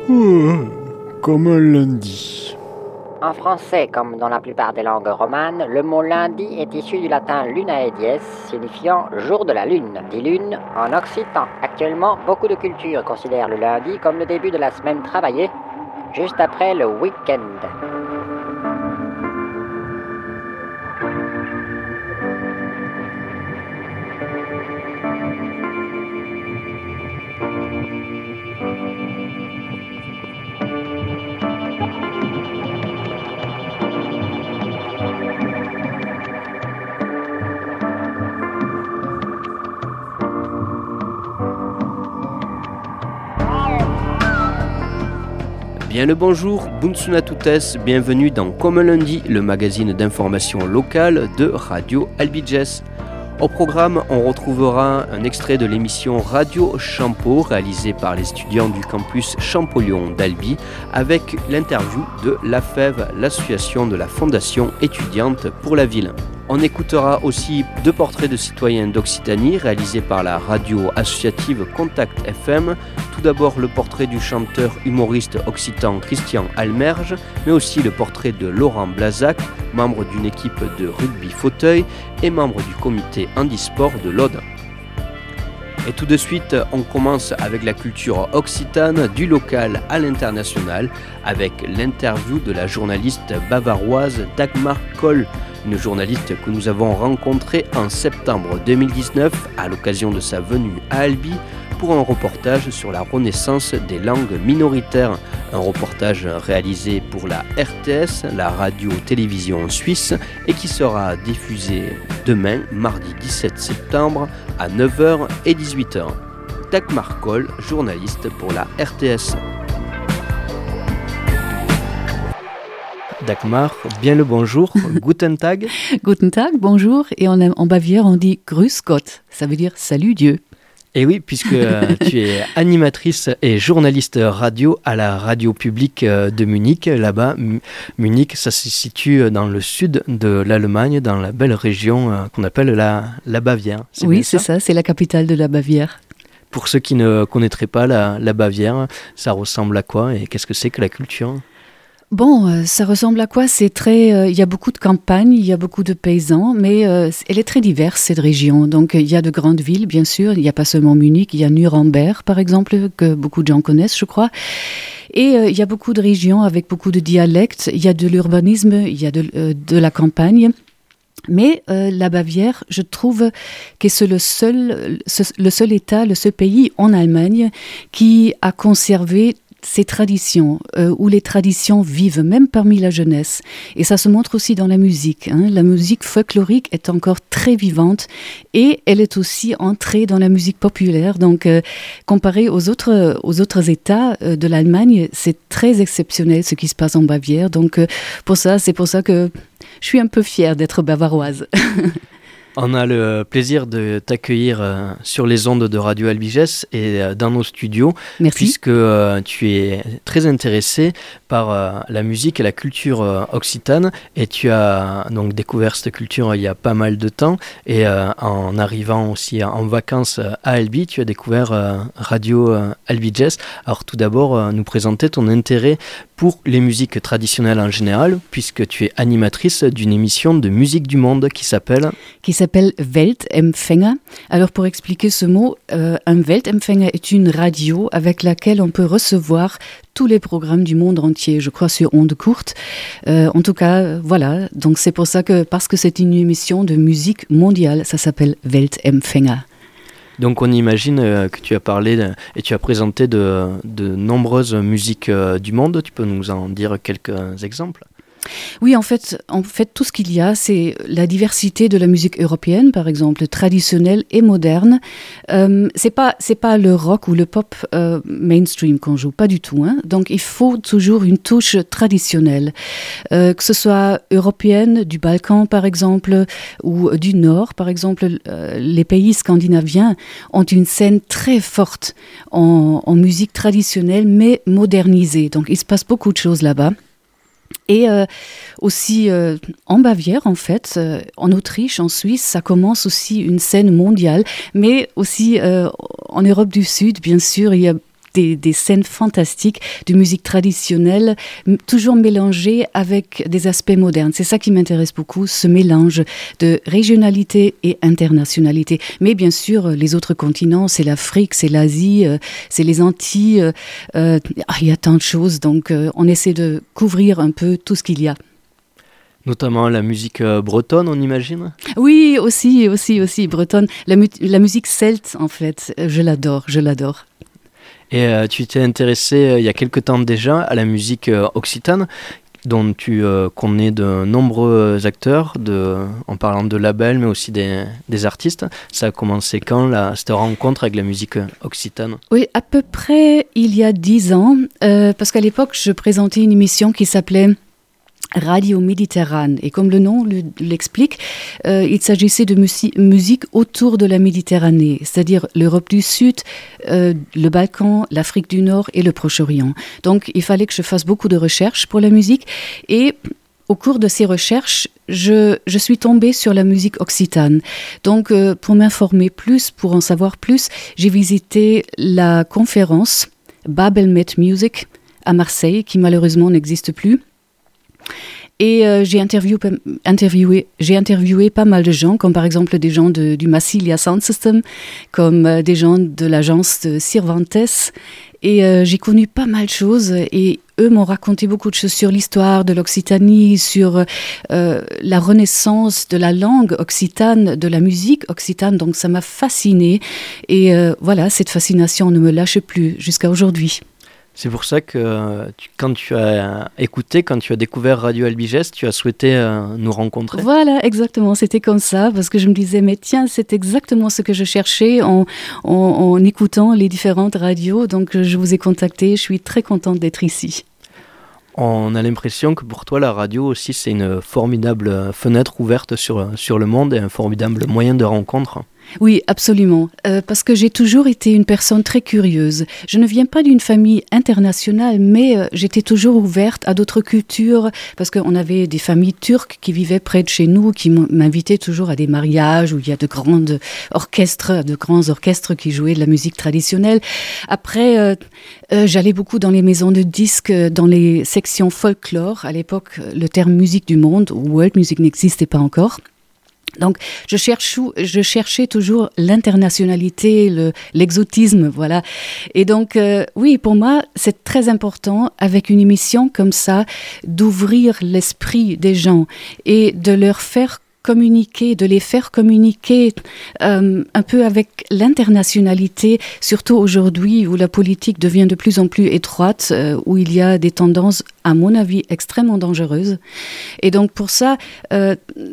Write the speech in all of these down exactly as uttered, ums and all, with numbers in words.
Comme un lundi. En français, comme dans la plupart des langues romanes, le mot lundi est issu du latin lunae dies, signifiant jour de la lune, dit lune en occitan. Actuellement, beaucoup de cultures considèrent le lundi comme le début de la semaine travaillée, juste après le week-end. Bien le bonjour, Bunsuna Toutes, bienvenue dans Comme un lundi, le magazine d'information locale de Radio Albiges. Au programme, on retrouvera un extrait de l'émission Radio Champeau réalisée par les étudiants du campus Champollion d'Albi avec l'interview de l'A F E V, l'association de la Fondation étudiante pour la ville. On écoutera aussi deux portraits de citoyens d'Occitanie réalisés par la radio associative Contact F M. Tout d'abord le portrait du chanteur humoriste occitan Christian Almerge, mais aussi le portrait de Laurent Blazac, membre d'une équipe de rugby fauteuil et membre du comité handisport de l'Aude. Et tout de suite, on commence avec la culture occitane, du local à l'international, avec l'interview de la journaliste bavaroise Dagmar Koll, une journaliste que nous avons rencontrée en septembre deux mille dix-neuf à l'occasion de sa venue à Albi pour un reportage sur la renaissance des langues minoritaires. Un reportage réalisé pour la R T S, la radio-télévision suisse, et qui sera diffusé demain, mardi dix-sept septembre, à neuf heures et dix-huit heures. Dagmar Koll, journaliste pour la R T S. Dagmar, bien le bonjour, Guten Tag. Guten Tag, bonjour, et en, en Bavière on dit Grüß Gott, ça veut dire salut Dieu. Et oui, puisque euh, tu es animatrice et journaliste radio à la radio publique euh, de Munich. Là-bas, M- Munich, ça se situe dans le sud de l'Allemagne, dans la belle région euh, qu'on appelle la, la Bavière. C'est oui, c'est ça, ça, c'est la capitale de la Bavière. Pour ceux qui ne connaîtraient pas la, la Bavière, ça ressemble à quoi et qu'est-ce que c'est que la culture ? Bon, euh, ça ressemble à quoi ? C'est très, euh, il y a beaucoup de campagnes, il y a beaucoup de paysans, mais euh, elle est très diverse cette région. Donc il y a de grandes villes, bien sûr. Il n'y a pas seulement Munich, il y a Nuremberg, par exemple, que beaucoup de gens connaissent, je crois. Et euh, il y a beaucoup de régions avec beaucoup de dialectes. Il y a de l'urbanisme, il y a de, euh, de la campagne. Mais euh, la Bavière, je trouve que c'est le seul, le seul État, le seul pays en Allemagne qui a conservé ces traditions, euh, où les traditions vivent, même parmi la jeunesse. Et ça se montre aussi dans la musique. Hein. La musique folklorique est encore très vivante et elle est aussi entrée dans la musique populaire. Donc, euh, comparé aux autres, aux autres États euh, de l'Allemagne, c'est très exceptionnel ce qui se passe en Bavière. Donc, euh, pour ça, c'est pour ça que je suis un peu fière d'être bavaroise. On a le plaisir de t'accueillir euh, sur les ondes de Radio Albiges et euh, dans nos studios. Merci. Puisque euh, tu es très intéressée par euh, la musique et la culture euh, occitane et tu as donc découvert cette culture il y a pas mal de temps et euh, en arrivant aussi en vacances à Albi, tu as découvert euh, Radio euh, Albiges. Alors tout d'abord, euh, nous présenter ton intérêt pour les musiques traditionnelles en général, puisque tu es animatrice d'une émission de musique du monde qui s'appelle... qui s'appelle Weltempfänger. Alors pour expliquer ce mot, euh, un Weltempfänger est une radio avec laquelle on peut recevoir tous les programmes du monde entier, je crois sur ondes courtes. Euh, en tout cas, euh, voilà. Donc c'est pour ça que, parce que c'est une émission de musique mondiale, ça s'appelle Weltempfänger. Donc on imagine euh, que tu as parlé de, et tu as présenté de, de nombreuses musiques euh, du monde. Tu peux nous en dire quelques exemples ? Oui, en fait, en fait, tout ce qu'il y a, c'est la diversité de la musique européenne, par exemple, traditionnelle et moderne. Euh, c'est pas, c'est pas le rock ou le pop euh, mainstream qu'on joue, pas du tout. Hein. Donc, il faut toujours une touche traditionnelle, euh, que ce soit européenne, du Balkan, par exemple, ou du Nord, par exemple. Euh, les pays scandinaviens ont une scène très forte en, en musique traditionnelle, mais modernisée. Donc, il se passe beaucoup de choses là-bas. Et euh, aussi euh, en Bavière, en fait, euh, en Autriche, en Suisse, ça commence aussi une scène mondiale, mais aussi euh, en Europe du Sud, bien sûr, il y a des, des scènes fantastiques de musique traditionnelle, m- toujours mélangées avec des aspects modernes. C'est ça qui m'intéresse beaucoup, ce mélange de régionalité et internationalité. Mais bien sûr, les autres continents, c'est l'Afrique, c'est l'Asie, euh, c'est les Antilles. Euh, euh, il y a tant de choses, donc euh, on essaie de couvrir un peu tout ce qu'il y a. Notamment la musique euh, bretonne, on imagine? Oui, aussi, aussi, aussi, bretonne. La, mu- la musique celte, en fait, je l'adore, je l'adore. Et euh, tu t'es intéressé euh, il y a quelque temps déjà à la musique euh, occitane, dont tu euh, connais de nombreux acteurs, de, en parlant de labels, mais aussi des, des artistes. Ça a commencé quand, là, cette rencontre avec la musique occitane? Oui, à peu près il y a dix ans, euh, parce qu'à l'époque, je présentais une émission qui s'appelait Radio Méditerranée. Et comme le nom le, l'explique, euh, il s'agissait de musi- musique autour de la Méditerranée, c'est-à-dire l'Europe du Sud, euh, le Balkan, l'Afrique du Nord et le Proche-Orient. Donc, il fallait que je fasse beaucoup de recherches pour la musique. Et au cours de ces recherches, je, je suis tombée sur la musique occitane. Donc, euh, pour m'informer plus, pour en savoir plus, j'ai visité la conférence Babelmet Music à Marseille, qui malheureusement n'existe plus. Et euh, j'ai, interviewé, interviewé, j'ai interviewé pas mal de gens, comme par exemple des gens de, du Massilia Sound System, comme euh, des gens de l'agence de Cervantes. Et euh, j'ai connu pas mal de choses et eux m'ont raconté beaucoup de choses sur l'histoire de l'Occitanie, sur euh, la renaissance de la langue occitane, de la musique occitane. Donc ça m'a fascinée. Et euh, voilà, cette fascination ne me lâche plus jusqu'à aujourd'hui. C'est pour ça que tu, quand tu as écouté, quand tu as découvert Radio Albiges, tu as souhaité euh, nous rencontrer. Voilà, exactement, c'était comme ça, parce que je me disais, mais tiens, c'est exactement ce que je cherchais en, en, en écoutant les différentes radios, donc je vous ai contacté, je suis très contente d'être ici. On a l'impression que pour toi, la radio aussi, c'est une formidable fenêtre ouverte sur, sur le monde et un formidable moyen de rencontre. Oui, absolument, euh, parce que j'ai toujours été une personne très curieuse. Je ne viens pas d'une famille internationale, mais euh, j'étais toujours ouverte à d'autres cultures, parce qu'on avait des familles turques qui vivaient près de chez nous, qui m'invitaient toujours à des mariages où il y a de grands orchestres, de grands orchestres qui jouaient de la musique traditionnelle. Après, euh, euh, j'allais beaucoup dans les maisons de disques, dans les sections folklore. À l'époque, le terme musique du monde, ou world music, n'existait pas encore. Donc, je, cherche, je cherchais toujours l'internationalité, le, l'exotisme, voilà. Et donc, euh, oui, pour moi, c'est très important, avec une émission comme ça, d'ouvrir l'esprit des gens et de leur faire communiquer, de les faire communiquer euh, un peu avec l'internationalité, surtout aujourd'hui où la politique devient de plus en plus étroite, euh, où il y a des tendances, à mon avis, extrêmement dangereuses. Et donc, pour ça... Euh,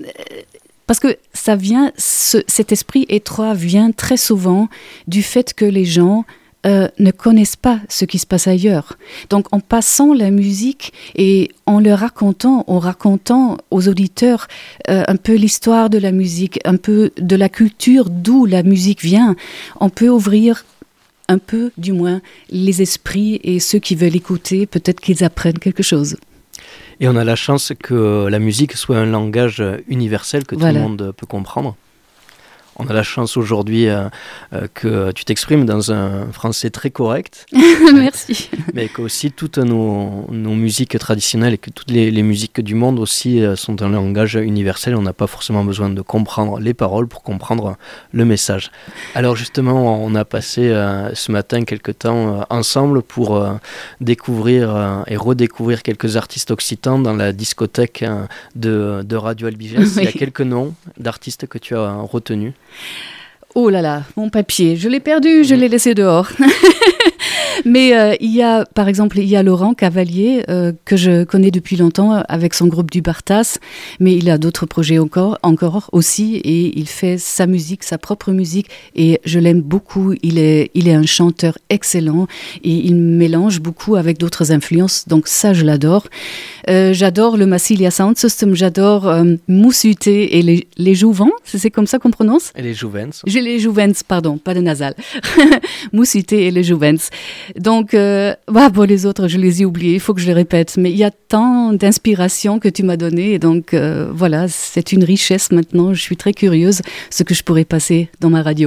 Parce que ça vient, ce, cet esprit étroit vient très souvent du fait que les gens euh, ne connaissent pas ce qui se passe ailleurs. Donc en passant la musique et en leur racontant, en racontant aux auditeurs euh, un peu l'histoire de la musique, un peu de la culture d'où la musique vient, on peut ouvrir un peu, du moins, les esprits et ceux qui veulent écouter, peut-être qu'ils apprennent quelque chose. Et on a la chance que la musique soit un langage universel que voilà. tout le monde peut comprendre. On a la chance aujourd'hui euh, euh, que tu t'exprimes dans un français très correct. Merci. Mais qu'aussi toutes nos, nos musiques traditionnelles et que toutes les, les musiques du monde aussi euh, sont un langage universel. On n'a pas forcément besoin de comprendre les paroles pour comprendre le message. Alors justement, on a passé euh, ce matin quelques temps euh, ensemble pour euh, découvrir euh, et redécouvrir quelques artistes occitans dans la discothèque euh, de, de Radio Albiges. Oui. Il y a quelques noms d'artistes que tu as retenus. Oh là là, mon papier, je l'ai perdu, je l'ai laissé dehors. Mais euh, il y a, par exemple, il y a Laurent Cavalier, euh, que je connais depuis longtemps avec son groupe du Bartas, mais il a d'autres projets encore, encore aussi, et il fait sa musique, sa propre musique, et je l'aime beaucoup. Il est, il est un chanteur excellent, et il mélange beaucoup avec d'autres influences, donc ça, je l'adore. Euh, j'adore le Massilia Sound System, j'adore euh, Moussuté et les, les Jouvents, c'est comme ça qu'on prononce ? Et les Jouvens. J'ai les Jouvens, pardon, pas de nasal. Moussuté et les Jouvens. Donc, euh, bah, pour les autres, je les ai oubliés, il faut que je les répète. Mais il y a tant d'inspiration que tu m'as donné. Et donc, euh, voilà, c'est une richesse maintenant. Je suis très curieuse ce que je pourrais passer dans ma radio.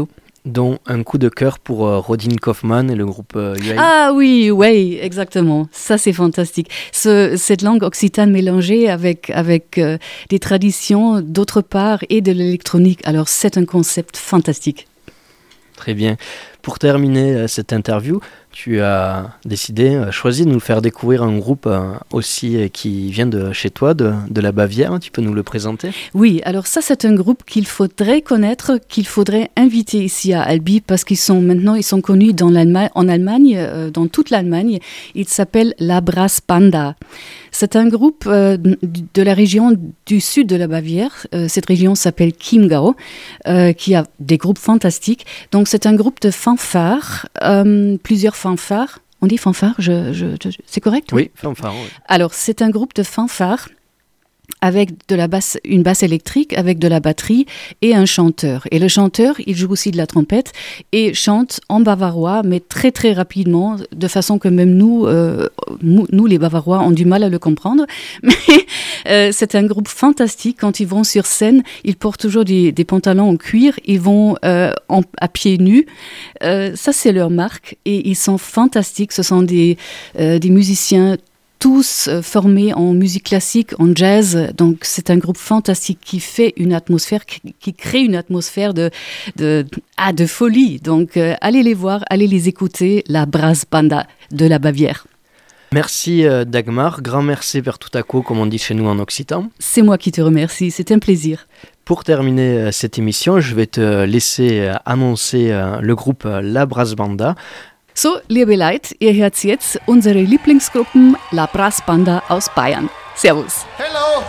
dont un coup de cœur pour euh, Rodin Kaufman et le groupe euh, U A. Ah oui, oui, exactement. Ça, c'est fantastique. Ce, cette langue occitane mélangée avec, avec euh, des traditions d'autre part et de l'électronique. Alors, c'est un concept fantastique. Très bien. Pour terminer euh, cette interview, tu as décidé, euh, choisi de nous faire découvrir un groupe euh, aussi euh, qui vient de chez toi, de, de la Bavière. Tu peux nous le présenter ? Oui, alors ça, c'est un groupe qu'il faudrait connaître, qu'il faudrait inviter ici à Albi parce qu'ils sont maintenant, ils sont connus dans l'Allemagne, en Allemagne, euh, dans toute l'Allemagne. Il s'appelle la Brassbanda. C'est un groupe euh, de la région du sud de la Bavière. Euh, cette région s'appelle Chiemgau, euh, qui a des groupes fantastiques. Donc, c'est un groupe de fanfares, euh, plusieurs fanfares. On dit fanfares, je, je, je, c'est correct ? Oui, fanfares, oui. Alors, c'est un groupe de fanfares avec de la basse, une basse électrique, avec de la batterie et un chanteur. Et le chanteur, il joue aussi de la trompette et chante en bavarois, mais très très rapidement, de façon que même nous, euh, nous les Bavarois, ont du mal à le comprendre. Mais euh, c'est un groupe fantastique. Quand ils vont sur scène, ils portent toujours des, des pantalons en cuir, ils vont euh, en, à pieds nus. Euh, ça, c'est leur marque et ils sont fantastiques. Ce sont des, euh, des musiciens tous formés en musique classique, en jazz. Donc, c'est un groupe fantastique qui fait une atmosphère, qui, qui crée une atmosphère de, de, ah, de folie. Donc, euh, allez les voir, allez les écouter, la Brassbanda de la Bavière. Merci euh, Dagmar, grand merci per tout à coup, comme on dit chez nous en occitan. C'est moi qui te remercie, c'est un plaisir. Pour terminer euh, cette émission, je vais te laisser euh, annoncer euh, le groupe euh, La Brassbanda. So, liebe Leute, ihr hört jetzt unsere Lieblingsgruppen La Brassbanda aus Bayern. Servus. Hello.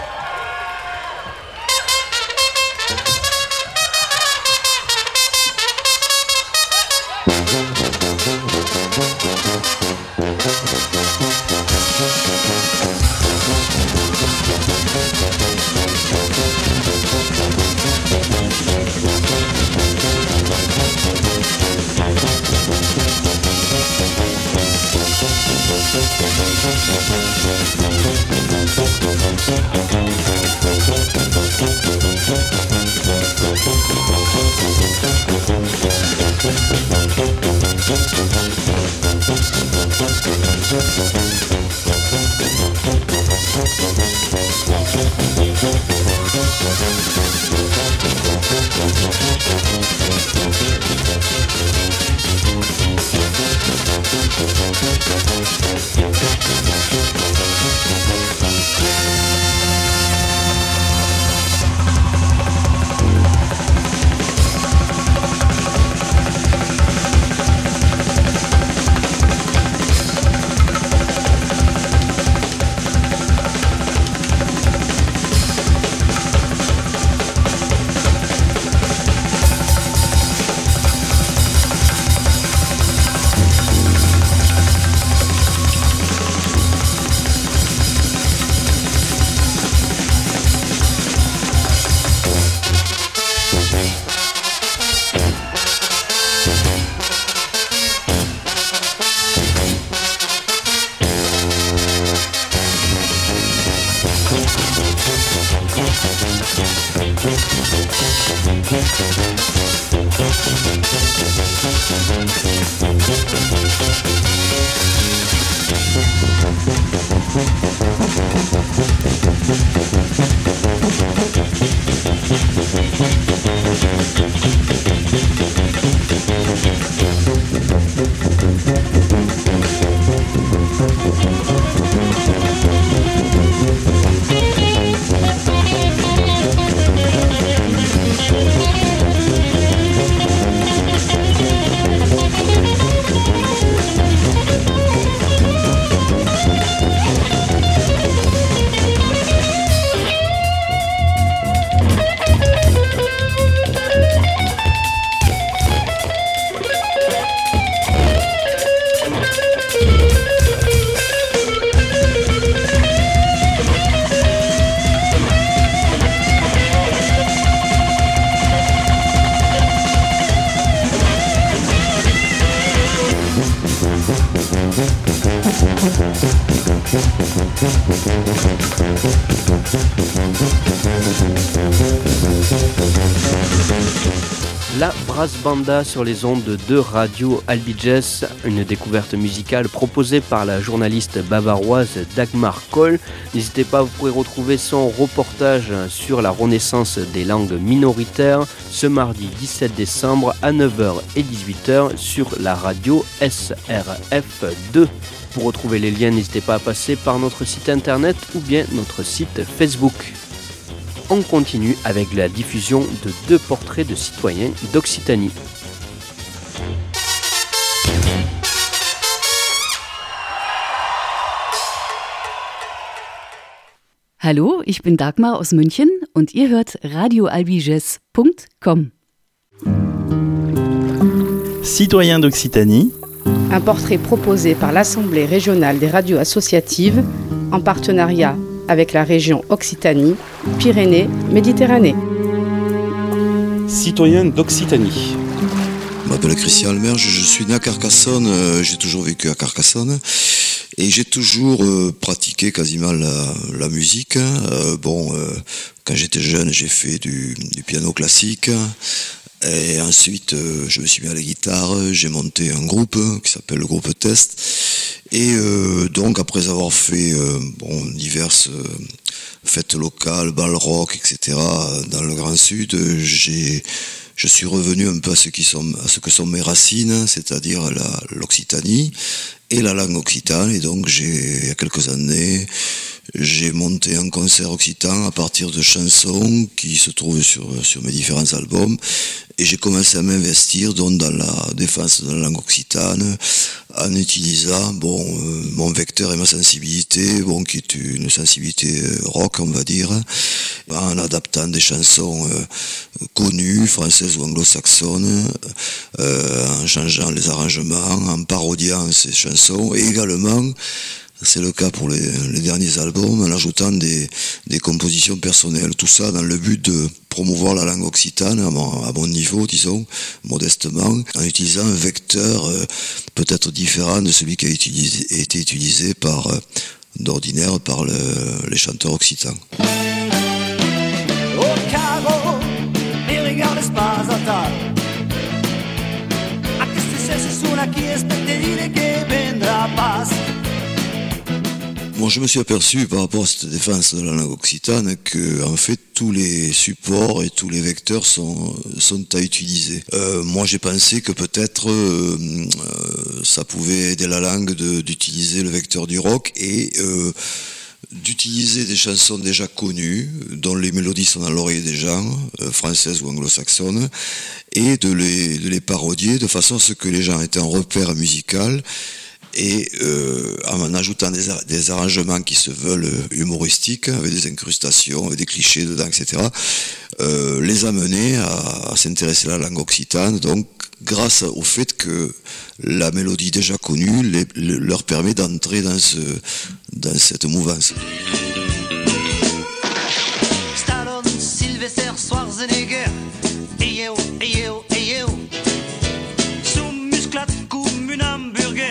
la Brass Banda sur les ondes de Radio Albiges, une découverte musicale proposée par la journaliste bavaroise Dagmar Koll. N'hésitez pas, vous pourrez retrouver son reportage sur la renaissance des langues minoritaires ce mardi dix-sept décembre à neuf heures et dix-huit heures sur la radio S R F deux. Pour retrouver les liens, n'hésitez pas à passer par notre site internet ou bien notre site Facebook. On continue avec la diffusion de deux portraits de citoyens d'Occitanie. Hallo, ich bin Dagmar aus München und ihr hört radio albiges punkt com. Citoyens d'Occitanie. Un portrait proposé par l'Assemblée régionale des radios associatives en partenariat avec la région Occitanie, Pyrénées-Méditerranée. Citoyens d'Occitanie. Je m'appelle Christian Almerge, je suis né à Carcassonne, euh, j'ai toujours vécu à Carcassonne et j'ai toujours euh, pratiqué quasiment la, la musique. Euh, bon, euh, quand j'étais jeune, j'ai fait du, du piano classique. Et ensuite, euh, je me suis mis à la guitare, j'ai monté un groupe qui s'appelle le groupe Test. Et euh, donc, après avoir fait euh, bon, diverses euh, fêtes locales, bal rock, et cetera, dans le Grand Sud, j'ai, je suis revenu un peu à ce, qui sont, à ce que sont mes racines, c'est-à-dire la, l'Occitanie et la langue occitane. Et donc, j'ai, il y a quelques années, j'ai monté un concert occitan à partir de chansons qui se trouvent sur, sur mes différents albums. Et j'ai commencé à m'investir donc dans la défense de la langue occitane en utilisant bon euh, mon vecteur et ma sensibilité, bon qui est une sensibilité rock on va dire, en adaptant des chansons euh, connues, françaises ou anglo-saxonnes, euh, en changeant les arrangements, en parodiant ces chansons et également, c'est le cas pour les, les derniers albums, en ajoutant des, des compositions personnelles. Tout ça dans le but de promouvoir la langue occitane à mon, à mon niveau, disons, modestement, en utilisant un vecteur euh, peut-être différent de celui qui a utilisé, été utilisé par, euh, d'ordinaire par le, les chanteurs occitans. Au carreau, mi ricordo spasata. A che stesse sulla chiesa per dire che vendrà paz. Bon, je me suis aperçu par rapport à cette défense de la langue occitane que, en fait, tous les supports et tous les vecteurs sont, sont à utiliser. Euh, moi, j'ai pensé que peut-être euh, euh, ça pouvait aider la langue de, d'utiliser le vecteur du rock et euh, d'utiliser des chansons déjà connues, dont les mélodies sont dans l'oreille des gens, euh, françaises ou anglo-saxonnes, et de les, de les parodier de façon à ce que les gens aient un repère musical. Et euh, en ajoutant des, des arrangements qui se veulent humoristiques, avec des incrustations, avec des clichés dedans, et cetera, euh, les amener à, à s'intéresser à la langue occitane, donc grâce au fait que la mélodie déjà connue les, les, leur permet d'entrer dans, ce, dans cette mouvance. Stallone, Sylvester, Schwarzenegger, eyo, eyo, eyo, sous musclate comme un hamburger.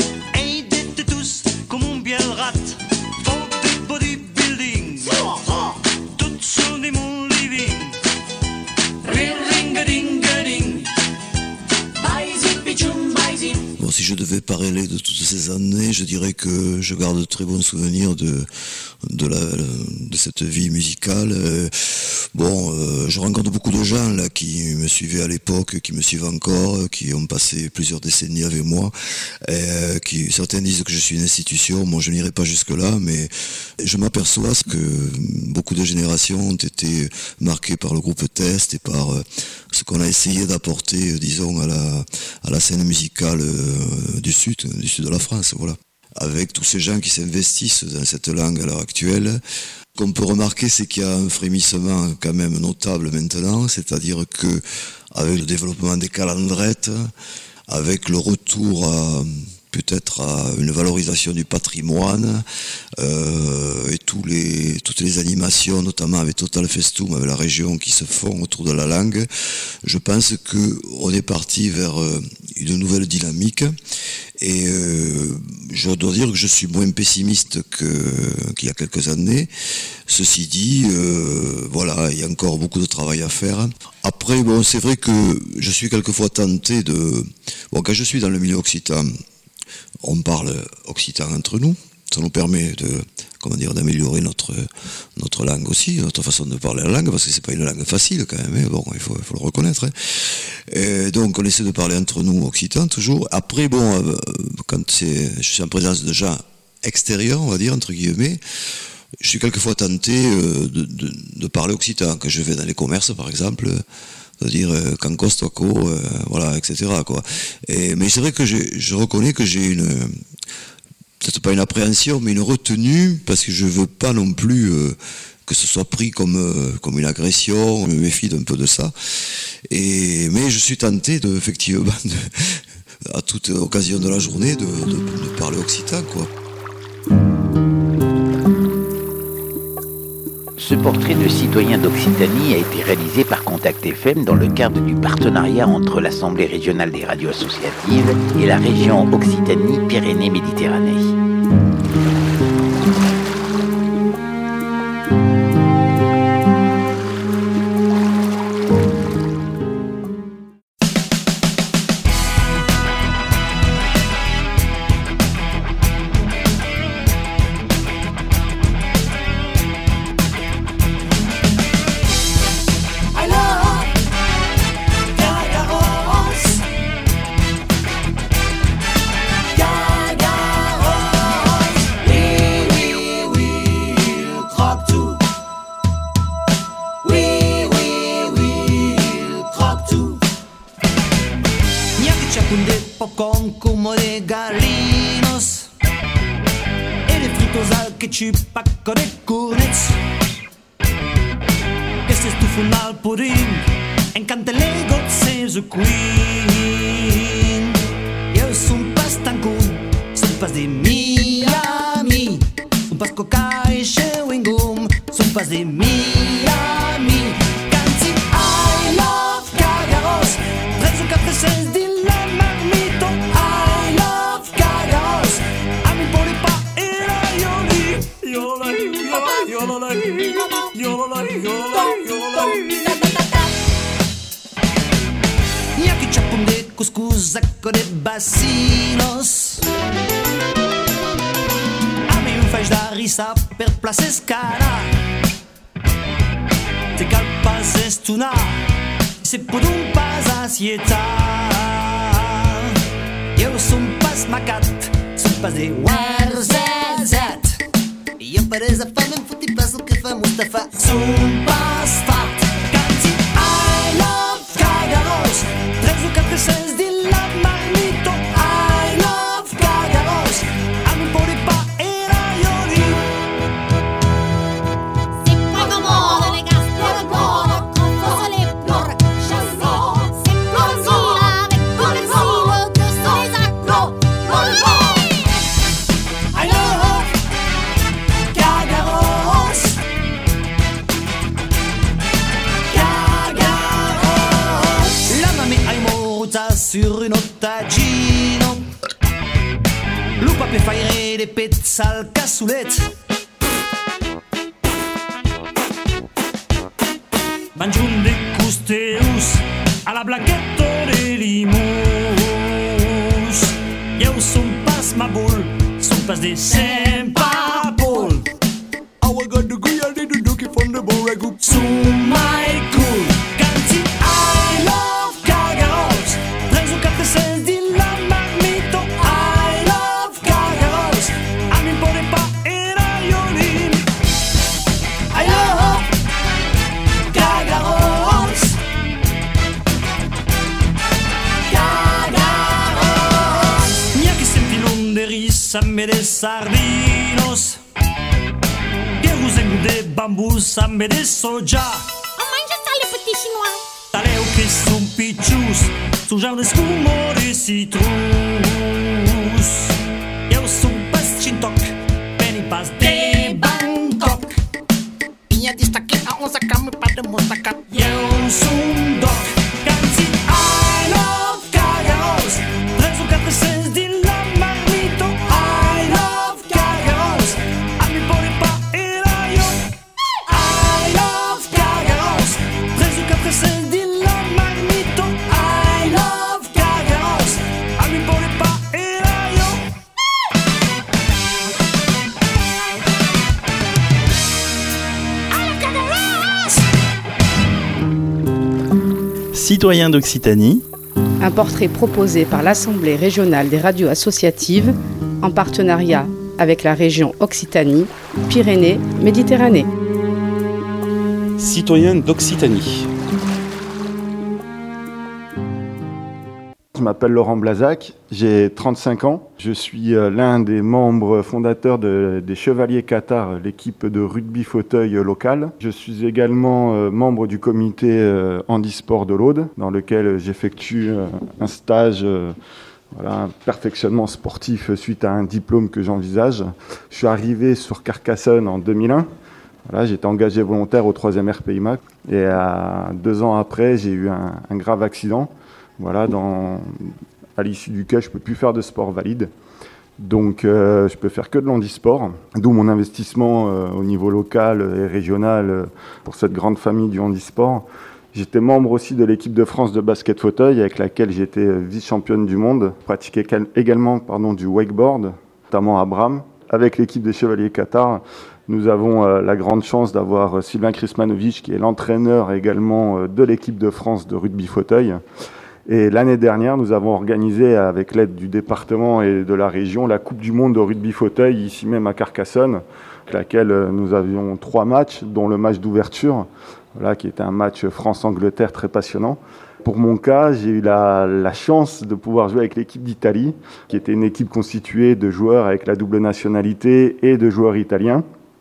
Bon, si je devais parler de toutes ces années, je dirais que je garde de très bons souvenirs de, de, la, de cette vie musicale. Euh, bon, euh, je rencontre beaucoup de gens là qui me suivaient à l'époque, qui me suivent encore, qui ont passé plusieurs décennies avec moi. Et, euh, qui, certains disent que je suis une institution. Moi, je n'irai pas jusque-là, mais je m'aperçois que beaucoup de générations ont été marquées par le groupe Test et par euh, ce qu'on a essayé d'apporter, euh, disons, à la, à la scène musicale euh, du sud, du sud de la France, voilà. Avec tous ces gens qui s'investissent dans cette langue à l'heure actuelle, qu'on peut remarquer, c'est qu'il y a un frémissement quand même notable maintenant, c'est-à-dire que avec le développement des calendrettes, avec le retour à peut-être à une valorisation du patrimoine euh, et tous les, toutes les animations, notamment avec Total Festum, avec la région qui se font autour de la langue, je pense qu'on est parti vers une nouvelle dynamique. Et euh, je dois dire que je suis moins pessimiste que, qu'il y a quelques années. Ceci dit, euh, voilà, il y a encore beaucoup de travail à faire. Après, bon, c'est vrai que je suis quelquefois tenté de... Bon, quand je suis dans le milieu occitan, on parle occitan entre nous. Ça nous permet de, comment dire, d'améliorer notre, notre langue aussi, notre façon de parler la langue, parce que c'est pas une langue facile quand même, hein. Bon, il faut, il faut le reconnaître. Hein. Et donc on essaie de parler entre nous occitans toujours. Après, bon, euh, quand c'est, je suis en présence de gens extérieurs, on va dire, entre guillemets, je suis quelquefois tenté euh, de, de, de parler occitan. Quand je vais dans les commerces, par exemple, de dire euh, Cancos, Toaco, euh, voilà, et cetera, quoi. Et, mais c'est vrai que j'ai, je reconnais que j'ai une... peut-être pas une appréhension, mais une retenue, parce que je veux pas non plus euh, que ce soit pris comme, euh, comme une agression, je me méfie d'un peu de ça. Et, mais je suis tenté, de, effectivement, de, à toute occasion de la journée, de, de, de parler occitan, quoi. Ce portrait de citoyen d'Occitanie a été réalisé par Contact F M dans le cadre du partenariat entre l'Assemblée régionale des radios associatives et la région Occitanie-Pyrénées-Méditerranée. Chupacco de cornets che si stufano al pudding e canta le gozze su queen. Io son pas tancun, son pas de Miami, son pas coca e chewing gum, son pas de Miami. Canti I love Cagaros, tres ou quatre seize di la marmito. I love Cagaros, a mi poli pa e la yoli. Niaki chapun de couscous con de bacinos. A mi un faz da risa per place scala. Te calpas estuna, se por un pas ansietà. Eu son pas macat, son pas de warzazat. Io paresa fame in futti passo che fa Mustafa. Son pas fat. Canti I love Cagaros, tres ou quatre seize di la marmito. I love Cagaros, a mi pori pa e raioli. C'est pas comment les gars, pour le bord, quand faut se les pleurs, chasser. C'est plaisir avec tout le silo que sont les accros, pour le bord. I love Cagaros, Cagaros. La mamma ai moruta sur un ottagino. Lupa per fare le pezze al cassoulet. Mangiun de custeus alla blanchetto de limus. Eu son pas ma boule, son pas de Saint-Paul. I got the green, I did the ducky from the Borrego. Son my cool. Canti I love Cagaros, tres ou quatre seize di la marmito. I love Cagaros, a mi pone pa e raioli. I love Cagaros, Cagaros. Niaki senti l'on de risa me de sardinos. Que usen de bambou sa me de soja. On mange ça les petits chinois. Taleu que son pichus, son genre de scumo de citrus. Eu son pas chintoc, penny pas de Bangkok. Minha destaque a onça cama para mostrar. Eu son doc, canti I love Cagaros, tres ou quatre seize di la Citoyens d'Occitanie. Un portrait proposé par l'Assemblée régionale des radios associatives en partenariat avec la région Occitanie, Pyrénées, Méditerranée. Citoyens d'Occitanie. Je m'appelle Laurent Blazac, j'ai trente-cinq ans. Je suis l'un des membres fondateurs de, des Chevaliers Qatar, l'équipe de rugby fauteuil locale. Je suis également membre du comité handisport de l'Aude, dans lequel j'effectue un stage, voilà, un perfectionnement sportif suite à un diplôme que j'envisage. Je suis arrivé sur Carcassonne en deux mille un. Voilà, j'étais engagé volontaire au troisième R P I M A C et à deux ans après, j'ai eu un, un grave accident. Voilà, dans, à l'issue duquel je ne peux plus faire de sport valide. Donc euh, je peux faire que de l'handisport, d'où mon investissement euh, au niveau local et régional euh, pour cette grande famille du handisport. J'étais membre aussi de l'équipe de France de basket fauteuil avec laquelle j'étais vice-championne du monde. Je pratiquais également pardon, du wakeboard, notamment à Bram. Avec l'équipe des Chevaliers Qatar, nous avons euh, la grande chance d'avoir Sylvain Krismanovic qui est l'entraîneur également euh, de l'équipe de France de rugby fauteuil. Et l'année dernière, nous avons organisé, avec l'aide du département et de la région, la Coupe du Monde de rugby fauteuil, ici même à Carcassonne, avec laquelle nous avions trois matchs, dont le match d'ouverture, voilà, qui était un match France-Angleterre très passionnant. Pour mon cas, j'ai eu la, la chance de pouvoir jouer avec l'équipe d'Italie, qui était une équipe constituée de joueurs avec la double nationalité et de joueurs italiens.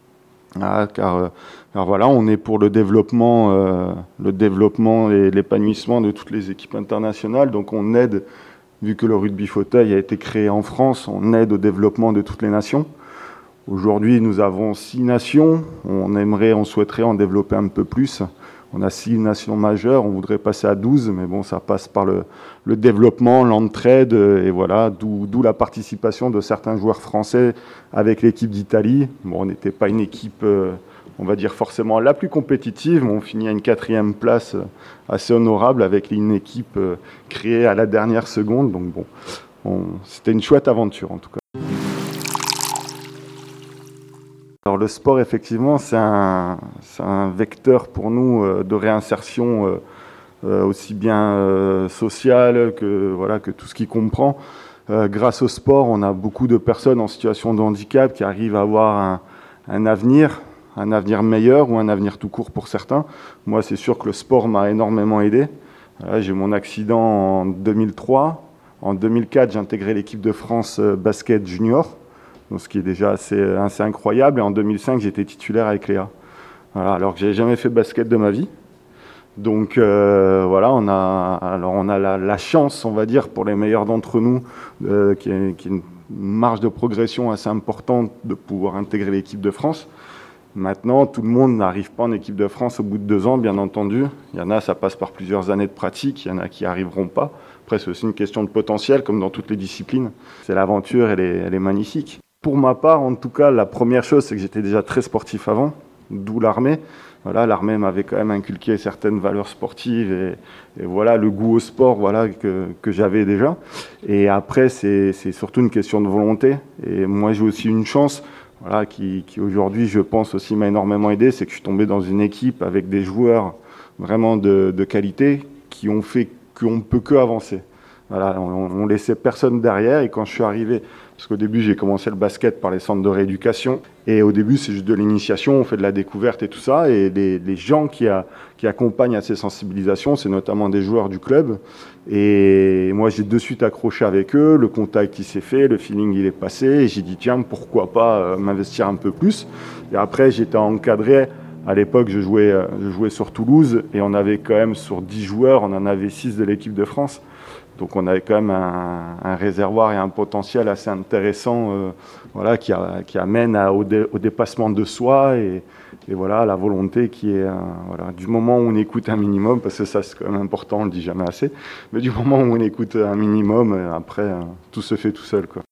Ah, car, car voilà, on est pour le développement, euh, le développement et l'épanouissement de toutes les équipes internationales. Donc on aide, vu que le rugby fauteuil a été créé en France, on aide au développement de toutes les nations. Aujourd'hui, nous avons six nations. On aimerait, on souhaiterait en développer un peu plus. On a six nations majeures. On voudrait passer à douze, mais bon, ça passe par le, le développement, l'entraide, et voilà, d'où, d'où la participation de certains joueurs français avec l'équipe d'Italie. Bon, on n'était pas une équipe, euh, on va dire forcément la plus compétitive, mais on finit à une quatrième place assez honorable avec une équipe euh, créée à la dernière seconde. Donc bon, on, c'était une chouette aventure en tout cas. Alors le sport, effectivement, c'est un, c'est un vecteur pour nous euh, de réinsertion euh, euh, aussi bien euh, sociale que, voilà, que tout ce qui comprend. Euh, grâce au sport, on a beaucoup de personnes en situation de handicap qui arrivent à avoir un, un avenir, un avenir meilleur ou un avenir tout court pour certains. Moi, c'est sûr que le sport m'a énormément aidé. Voilà, j'ai eu mon accident en deux mille trois. En deux mille quatre, j'ai intégré l'équipe de France basket junior. Donc, ce qui est déjà assez, assez incroyable. Et en deux mille cinq, j'étais titulaire avec Léa. Voilà, alors que j'avais jamais fait de basket de ma vie. Donc euh, voilà, on a, alors on a la, la chance, on va dire, pour les meilleurs d'entre nous, euh, qui est, qui est une marge de progression assez importante de pouvoir intégrer l'équipe de France. Maintenant, tout le monde n'arrive pas en équipe de France au bout de deux ans, bien entendu. Il y en a, ça passe par plusieurs années de pratique. Il y en a qui n'y arriveront pas. Après, c'est aussi une question de potentiel, comme dans toutes les disciplines. C'est l'aventure, elle est, elle est magnifique. Pour ma part, en tout cas, la première chose, c'est que j'étais déjà très sportif avant, d'où l'armée. Voilà, l'armée m'avait quand même inculqué certaines valeurs sportives et, et voilà, le goût au sport, voilà, que, que j'avais déjà. Et après, c'est, c'est surtout une question de volonté. Et moi, j'ai aussi une chance, voilà, qui, qui aujourd'hui, je pense aussi m'a énormément aidé, c'est que je suis tombé dans une équipe avec des joueurs vraiment de, de qualité qui ont fait qu'on ne peut que avancer. Voilà, on, on laissait personne derrière et quand je suis arrivé, parce qu'au début j'ai commencé le basket par les centres de rééducation et au début c'est juste de l'initiation, on fait de la découverte et tout ça et les, les gens qui, a, qui accompagnent à ces sensibilisations, c'est notamment des joueurs du club et moi j'ai de suite accroché avec eux, le contact il s'est fait, le feeling il est passé et j'ai dit tiens pourquoi pas euh, m'investir un peu plus et après j'étais encadré. À l'époque, je jouais, je jouais sur Toulouse et on avait quand même sur dix joueurs, on en avait six de l'équipe de France. Donc on avait quand même un, un réservoir et un potentiel assez intéressant euh, voilà, qui, a, qui amène à, au, dé, au dépassement de soi et, et voilà, la volonté qui est, euh, voilà, du moment où on écoute un minimum, parce que ça c'est quand même important, on ne le dit jamais assez, mais du moment où on écoute un minimum, après euh, tout se fait tout seul, quoi.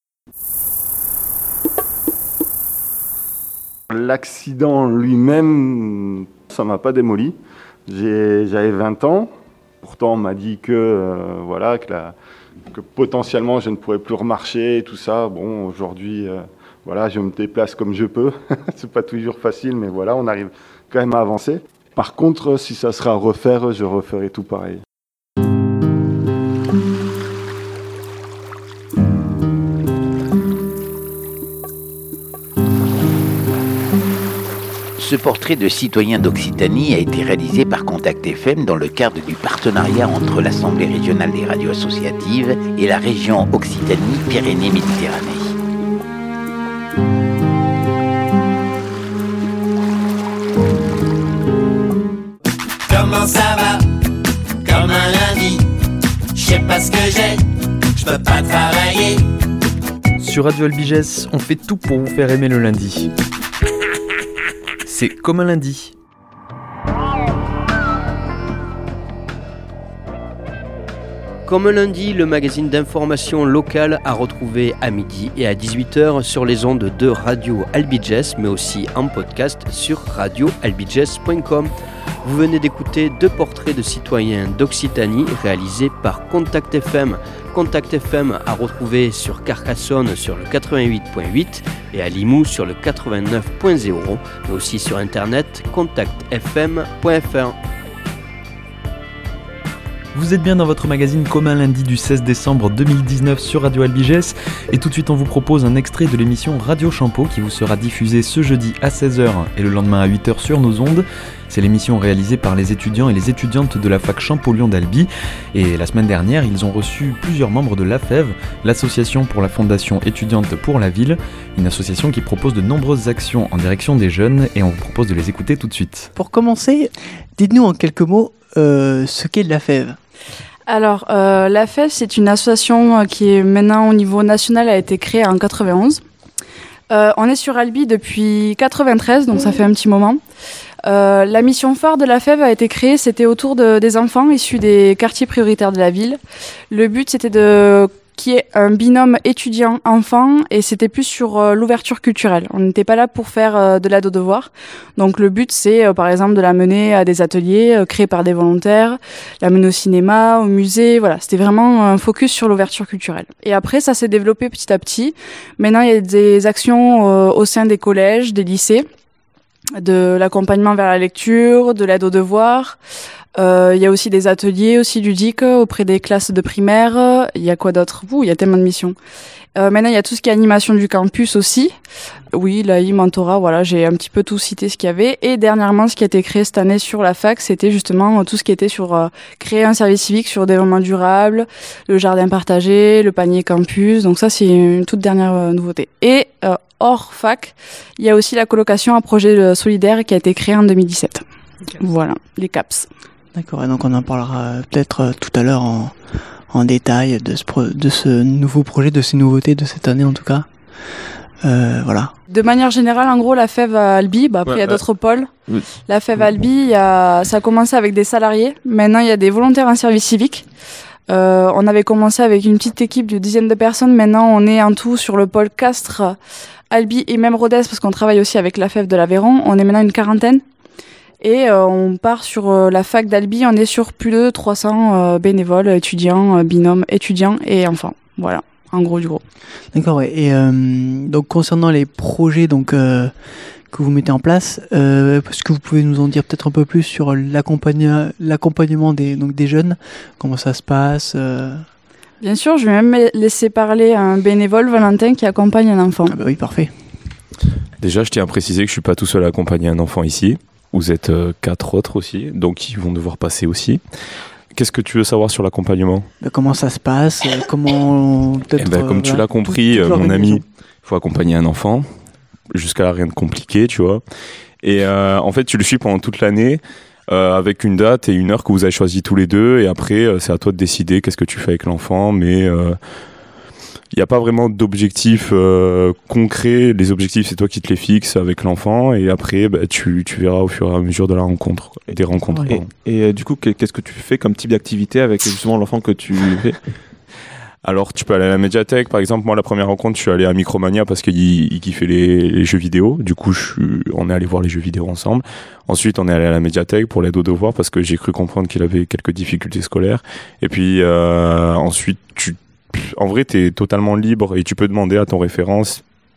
L'accident lui-même, ça ne m'a pas démoli. J'ai, j'avais vingt ans. Pourtant, on m'a dit que, euh, voilà, que, la, que potentiellement, je ne pourrais plus remarcher et tout ça. Bon, aujourd'hui, euh, voilà, je me déplace comme je peux. C'est pas toujours facile, mais voilà, on arrive quand même à avancer. Par contre, si ça sera à refaire, je referai tout pareil. Ce portrait de citoyen d'Occitanie a été réalisé par Contact F M dans le cadre du partenariat entre l'Assemblée régionale des radios associatives et la région Occitanie-Pyrénées-Méditerranée. Comment ça va? Comme un lundi. Je sais pas ce que j'ai, je peux pas travailler. Sur Radio Albigès, on fait tout pour vous faire aimer le lundi. C'est comme un lundi. Comme lundi, le magazine d'information locale à retrouver à midi et à dix-huit heures sur les ondes de Radio Albigès, mais aussi en podcast sur radio albigès point com. Vous venez d'écouter deux portraits de citoyens d'Occitanie réalisés par Contact F M. Contact F M à retrouver sur Carcassonne sur le quatre-vingt-huit point huit et à Limoux sur le quatre-vingt-neuf point zéro, mais aussi sur internet contact f m point f r. Vous êtes bien dans votre magazine Comme un lundi du seize décembre deux mille dix-neuf sur Radio Albigès et tout de suite on vous propose un extrait de l'émission Radio Champeau qui vous sera diffusée ce jeudi à seize heures et le lendemain à huit heures sur nos ondes. C'est l'émission réalisée par les étudiants et les étudiantes de la fac Champollion d'Albi et la semaine dernière ils ont reçu plusieurs membres de l'A F E V, l'association pour la Fondation étudiante pour la ville, une association qui propose de nombreuses actions en direction des jeunes et on vous propose de les écouter tout de suite. Pour commencer, dites-nous en quelques mots euh, ce qu'est l'A F E V. Alors, euh, l'A F E V, c'est une association qui est maintenant au niveau national, a été créée en quatre-vingt-onze. Euh, on est sur Albi depuis quatre-vingt-treize, donc ça fait un petit moment. Euh, la mission phare de l'A F E V a été créée, c'était autour de, des enfants issus des quartiers prioritaires de la ville. Le but, c'était de qu'il y ait un binôme étudiant-enfant et c'était plus sur euh, l'ouverture culturelle. On n'était pas là pour faire euh, de l'aide aux devoirs. Donc le but, c'est euh, par exemple de la mener à des ateliers euh, créés par des volontaires, la mener au cinéma, au musée. Voilà, c'était vraiment un focus sur l'ouverture culturelle. Et après, ça s'est développé petit à petit. Maintenant, il y a des actions euh, au sein des collèges, des lycées, de l'accompagnement vers la lecture, de l'aide aux devoirs. Euh, il y a aussi des ateliers aussi ludiques auprès des classes de primaire. Il y a quoi d'autre? Ouh, il y a tellement de missions. Euh, maintenant, il y a tout ce qui est animation du campus aussi. Oui, l'A I, mentorat, voilà, j'ai un petit peu tout cité ce qu'il y avait. Et dernièrement, ce qui a été créé cette année sur la fac, c'était justement tout ce qui était sur euh, créer un service civique sur le développement durable, le jardin partagé, le panier campus. Donc ça, c'est une toute dernière euh, nouveauté. Et euh, hors fac, il y a aussi la colocation à projet solidaire qui a été créée en deux mille dix-sept. Okay. Voilà, les C A P S. D'accord, et donc on en parlera peut-être euh, tout à l'heure en, en détail de ce, pro- de ce nouveau projet, de ces nouveautés de cette année en tout cas. Euh, voilà. De manière générale, en gros, la F E V à Albi, bah, après il ouais, y a d'autres ouais. pôles. Oui. La F E V à Albi, y a, ça a commencé avec des salariés. Maintenant, il y a des volontaires en service civique. Euh, on avait commencé avec une petite équipe de dizaines de personnes. Maintenant, on est en tout sur le pôle Castres, Albi et même Rodez, parce qu'on travaille aussi avec la F E V de l'Aveyron. On est maintenant une quarantaine. Et euh, on part sur euh, la fac d'Albi, on est sur plus de trois cents euh, bénévoles, étudiants, euh, binômes, étudiants et enfants. Voilà, en gros du gros. D'accord, ouais. Et euh, donc concernant les projets donc, euh, que vous mettez en place, euh, est-ce que vous pouvez nous en dire peut-être un peu plus sur l'accompagnement, l'accompagnement des, donc des jeunes? Comment ça se passe euh... Bien sûr, je vais même laisser parler un bénévole, Valentin, qui accompagne un enfant. Ah bah oui, parfait. Déjà, je tiens à préciser que je ne suis pas tout seul à accompagner un enfant ici. Vous êtes euh, quatre autres aussi, donc ils vont devoir passer aussi. Qu'est-ce que tu veux savoir sur l'accompagnement ? bah, Comment ça se passe ? Comment eh ben, Comme euh, tu l'as compris, tout, mon ami, il faut accompagner un enfant, jusqu'à rien de compliqué, tu vois. Et euh, en fait, tu le suis pendant toute l'année, euh, avec une date et une heure que vous avez choisi tous les deux, et après, euh, c'est à toi de décider qu'est-ce que tu fais avec l'enfant, mais... Euh, il n'y a pas vraiment d'objectifs euh, concrets. Les objectifs, c'est toi qui te les fixes avec l'enfant. Et après, bah, tu, tu verras au fur et à mesure de la rencontre, quoi, des rencontres. Et, et euh, du coup, qu'est-ce que tu fais comme type d'activité avec justement l'enfant que tu fais ? Alors, tu peux aller à la médiathèque. Par exemple, moi, la première rencontre, je suis allé à Micromania parce qu'il il kiffait les, les jeux vidéo. Du coup, je suis, on est allé voir les jeux vidéo ensemble. Ensuite, on est allé à la médiathèque pour l'aide aux devoirs parce que j'ai cru comprendre qu'il avait quelques difficultés scolaires. Et puis, euh, ensuite, tu En vrai, tu es totalement libre et tu peux demander à ton référent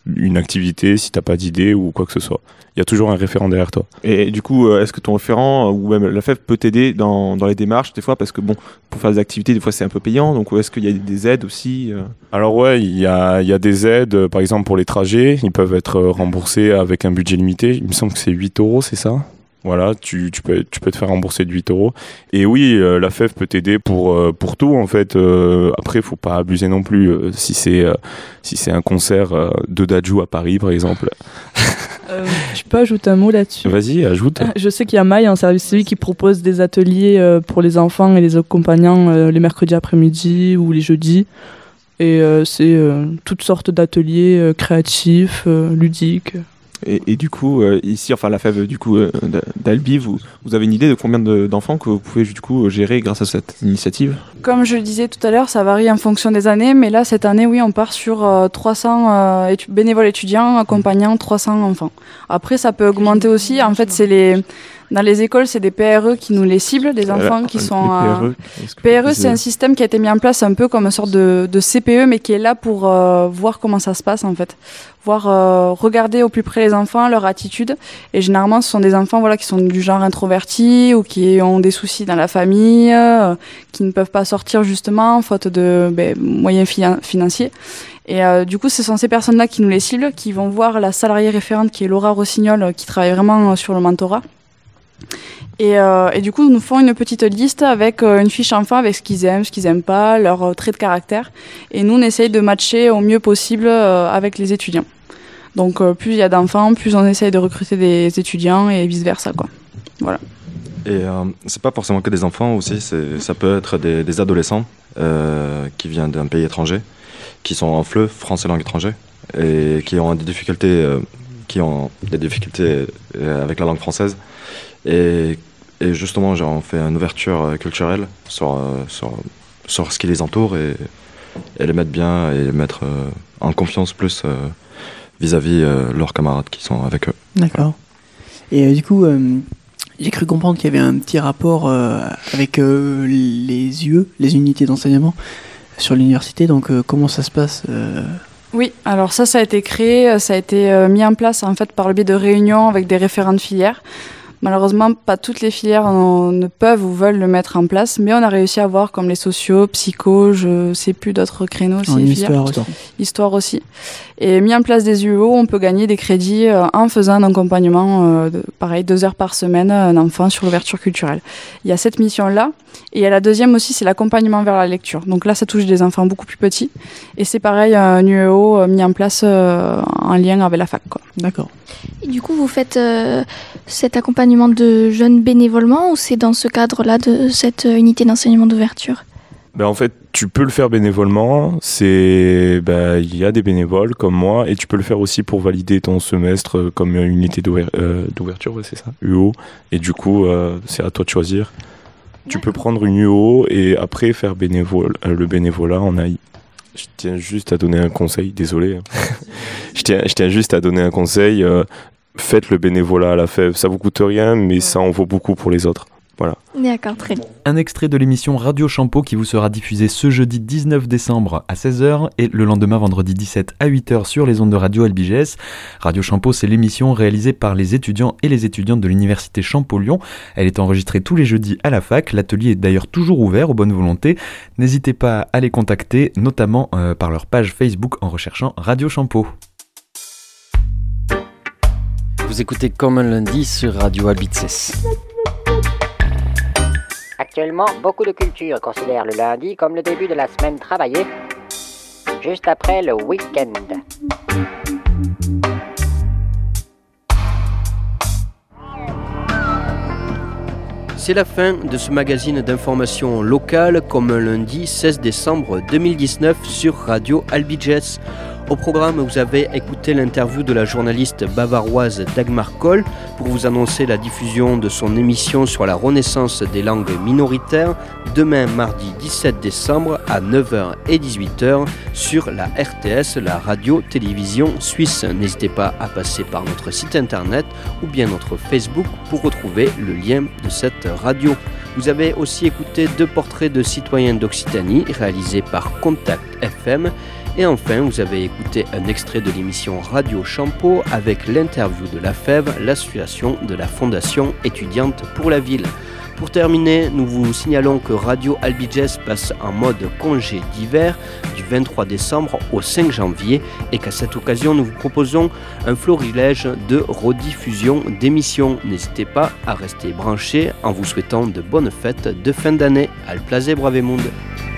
une activité, si t'as pas d'idée ou quoi que ce soit. Il y a toujours un référent derrière toi. Et du coup, euh, est-ce que ton référent ou même la F E F peut t'aider dans, dans les démarches des fois, parce que bon, pour faire des activités, des fois c'est un peu payant, donc est-ce qu'il y a des aides aussi euh... Alors ouais, il y a, il y a des aides, euh, par exemple pour les trajets, ils peuvent être remboursés avec un budget limité. Il me semble que c'est huit euros, c'est ça ? Voilà, tu, tu, peux, tu peux te faire rembourser de huit euros. Et oui, euh, la F E F peut t'aider pour, euh, pour tout, en fait. Euh, après, il ne faut pas abuser non plus. Euh, si c'est euh, si c'est un concert euh, de Dadju à Paris, par exemple. Euh, je peux ajouter un mot là-dessus. Vas-y, ajoute. Je sais qu'il y a Maï, un service civique, qui propose des ateliers euh, pour les enfants et les accompagnants euh, les mercredis après-midi ou les jeudis. Et euh, c'est euh, toutes sortes d'ateliers euh, créatifs, euh, ludiques. Et, et du coup, euh, ici, enfin la F E F du coup, euh, d'Albi, vous, vous avez une idée de combien de, d'enfants que vous pouvez du coup gérer grâce à cette initiative ? Comme je le disais tout à l'heure, ça varie en fonction des années, mais là, cette année, oui, on part sur euh, trois cents euh, étu- bénévoles étudiants accompagnant trois cents enfants. Après, ça peut augmenter aussi. En fait, c'est les... Dans les écoles, c'est des P R E qui nous les ciblent, des enfants qui sont... P R E, euh... P R E, c'est un système qui a été mis en place un peu comme une sorte de, de C P E, mais qui est là pour euh, voir comment ça se passe, en fait. Voir, euh, regarder au plus près les enfants, leur attitude. Et généralement, ce sont des enfants voilà, qui sont du genre introvertis ou qui ont des soucis dans la famille, euh, qui ne peuvent pas sortir justement, faute de ben, moyens fi- financiers. Et euh, du coup, ce sont ces personnes-là qui nous les ciblent, qui vont voir la salariée référente qui est Laura Rossignol, euh, qui travaille vraiment euh, sur le mentorat. Et, euh, et du coup, ils nous font une petite liste avec euh, une fiche enfant, avec ce qu'ils aiment, ce qu'ils aiment pas, leurs euh, traits de caractère. Et nous, on essaye de matcher au mieux possible euh, avec les étudiants. Donc, euh, plus il y a d'enfants, plus on essaye de recruter des étudiants et vice-versa, quoi. Voilà. Et euh, c'est pas forcément que des enfants aussi, c'est, ça peut être des, des adolescents euh, qui viennent d'un pays étranger, qui sont en F L E, français langue étrangère, et qui ont des difficultés, euh, qui ont des difficultés euh, avec la langue française. Et, et justement, genre, on fait une ouverture culturelle sur, euh, sur, sur ce qui les entoure et, et les mettre bien et les mettre euh, en confiance plus euh, vis-à-vis euh, leurs camarades qui sont avec eux. D'accord. Et euh, du coup, euh, j'ai cru comprendre qu'il y avait un petit rapport euh, avec euh, les U E, les unités d'enseignement, sur l'université. Donc, euh, comment ça se passe euh... Oui, alors ça, ça a été créé, ça a été euh, mis en place en fait par le biais de réunions avec des référents de filières. Malheureusement, pas toutes les filières en, ne peuvent ou veulent le mettre en place, mais on a réussi à voir comme les sociaux, psycho, je sais plus d'autres créneaux aussi. En les histoire filières. aussi. Histoire aussi. Et mis en place des U E O, on peut gagner des crédits euh, en faisant un accompagnement, euh, de, pareil, deux heures par semaine, un enfant sur l'ouverture culturelle. Il y a cette mission-là. Et il y a la deuxième aussi, c'est l'accompagnement vers la lecture. Donc là, ça touche des enfants beaucoup plus petits. Et c'est pareil, un U E O euh, mis en place euh, en lien avec la fac, quoi. D'accord. Et du coup, vous faites euh, cet accompagnement de jeunes bénévolement ou c'est dans ce cadre-là de cette euh, unité d'enseignement d'ouverture ? Ben en fait, tu peux le faire bénévolement. C'est, ben, il y a des bénévoles comme moi, et tu peux le faire aussi pour valider ton semestre euh, comme unité d'ouver- euh, d'ouverture, ouais, c'est ça, U O. Et du coup, euh, c'est à toi de choisir. Tu peux prendre une U O et après faire bénévole, euh, le bénévolat en A I. Je tiens juste à donner un conseil, désolé. je, tiens, je tiens juste à donner un conseil. Euh, faites le bénévolat à la F E F. Ça vous coûte rien, mais ça en vaut beaucoup pour les autres. Voilà. D'accord, très bien. Un extrait de l'émission Radio Champeau qui vous sera diffusée ce jeudi dix-neuf décembre à seize heures et le lendemain vendredi dix-sept à huit heures sur les ondes de Radio L B G S. Radio Champeau, c'est l'émission réalisée par les étudiants et les étudiantes de l'université Champeau-Lyon. Elle est enregistrée tous les jeudis à la fac. L'atelier est d'ailleurs toujours ouvert aux bonnes volontés. N'hésitez pas à les contacter, notamment euh, par leur page Facebook en recherchant Radio Champeau. Vous écoutez Comme un lundi sur Radio L B G S. Actuellement, beaucoup de cultures considèrent le lundi comme le début de la semaine travaillée, juste après le week-end. C'est la fin de ce magazine d'information locale comme un lundi seize décembre deux mille dix-neuf sur Radio L B G S. Au programme, vous avez écouté l'interview de la journaliste bavaroise Dagmar Koll pour vous annoncer la diffusion de son émission sur la renaissance des langues minoritaires demain mardi dix-sept décembre à neuf heures et dix-huit heures sur la R T S, la radio-télévision suisse. N'hésitez pas à passer par notre site internet ou bien notre Facebook pour retrouver le lien de cette radio. Vous avez aussi écouté deux portraits de citoyens d'Occitanie réalisés par Contact F M Et enfin, vous avez écouté un extrait de l'émission Radio Champeau avec l'interview de la F E V, l'association de la Fondation étudiante pour la ville. Pour terminer, nous vous signalons que Radio Albi Jazz passe en mode congé d'hiver du vingt-trois décembre au cinq janvier et qu'à cette occasion, nous vous proposons un florilège de rediffusion d'émissions. N'hésitez pas à rester branchés en vous souhaitant de bonnes fêtes de fin d'année. Al plaisir, Bravemunde.